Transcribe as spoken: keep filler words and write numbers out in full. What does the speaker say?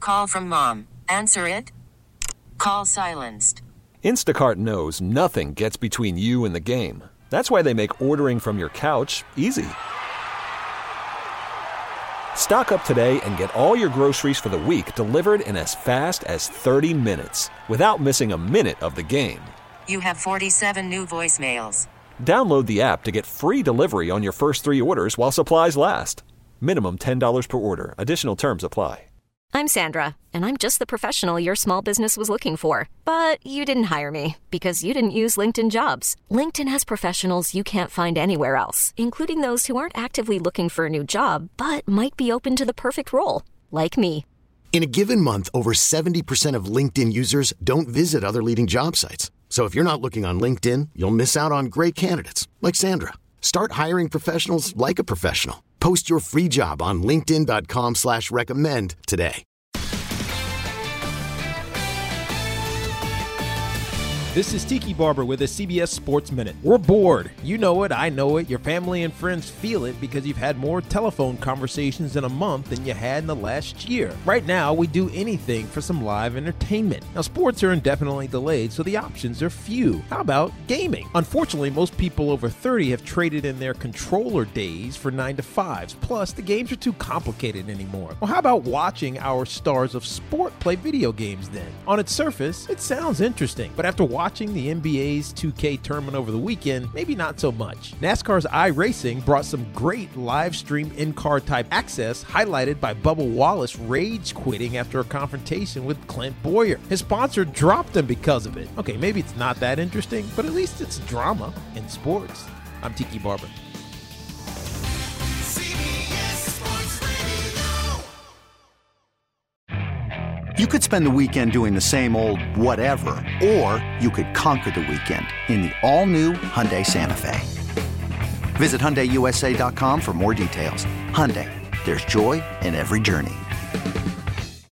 call from mom. Answer it. Call silenced. Instacart knows nothing gets between you and the game. That's why they make ordering from your couch easy. Stock up today and get all your groceries for the week delivered in as fast as thirty minutes without missing a minute of the game. You have forty-seven new voicemails. Download the app to get free delivery on your first three orders while supplies last. Minimum ten dollars per order. Additional terms apply. I'm Sandra, and I'm just the professional your small business was looking for. But you didn't hire me because you didn't use LinkedIn Jobs. LinkedIn has professionals you can't find anywhere else, including those who aren't actively looking for a new job, but might be open to the perfect role, like me. In a given month, over seventy percent of LinkedIn users don't visit other leading job sites. So if you're not looking on LinkedIn, you'll miss out on great candidates like Sandra. Start hiring professionals like a professional. Post your free job on linkedin.com slash recommend today. This is Tiki Barber with a C B S Sports Minute. We're bored. You know it, I know it, your family and friends feel it because you've had more telephone conversations in a month than you had in the last year. Right now, we do anything for some live entertainment. Now, sports are indefinitely delayed, so the options are few. How about gaming? Unfortunately, most people over thirty have traded in their controller days for nine to fives. Plus, the games are too complicated anymore. Well, how about watching our stars of sport play video games then? On its surface, it sounds interesting, but after watching Watching the N B A's two K tournament over the weekend, maybe not so much. NASCAR's iRacing brought some great live stream in-car type access, highlighted by Bubba Wallace rage quitting after a confrontation with Clint Boyer. His sponsor dropped him because of it. Okay, maybe it's not that interesting, but at least it's drama in sports. I'm Tiki Barber. You could spend the weekend doing the same old whatever, or you could conquer the weekend in the all-new Hyundai Santa Fe. Visit Hyundai U S A dot com for more details. Hyundai, there's joy in every journey.